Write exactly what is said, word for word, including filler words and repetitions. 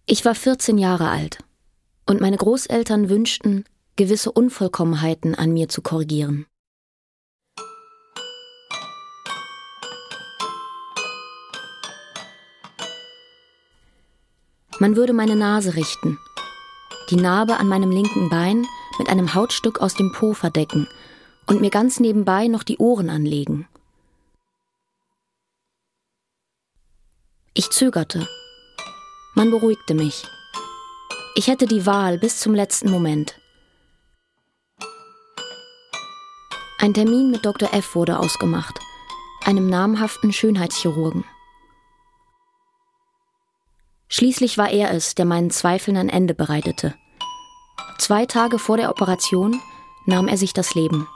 Ich war vierzehn Jahre alt und meine Großeltern wünschten, gewisse Unvollkommenheiten an mir zu korrigieren. Man würde meine Nase richten, die Narbe an meinem linken Bein mit einem Hautstück aus dem Po verdecken und mir ganz nebenbei noch die Ohren anlegen. Ich zögerte. Man beruhigte mich. Ich hätte die Wahl bis zum letzten Moment. Ein Termin mit Doktor F. wurde ausgemacht, einem namhaften Schönheitschirurgen. Schließlich war er es, der meinen Zweifeln ein Ende bereitete. Zwei Tage vor der Operation nahm er sich das Leben.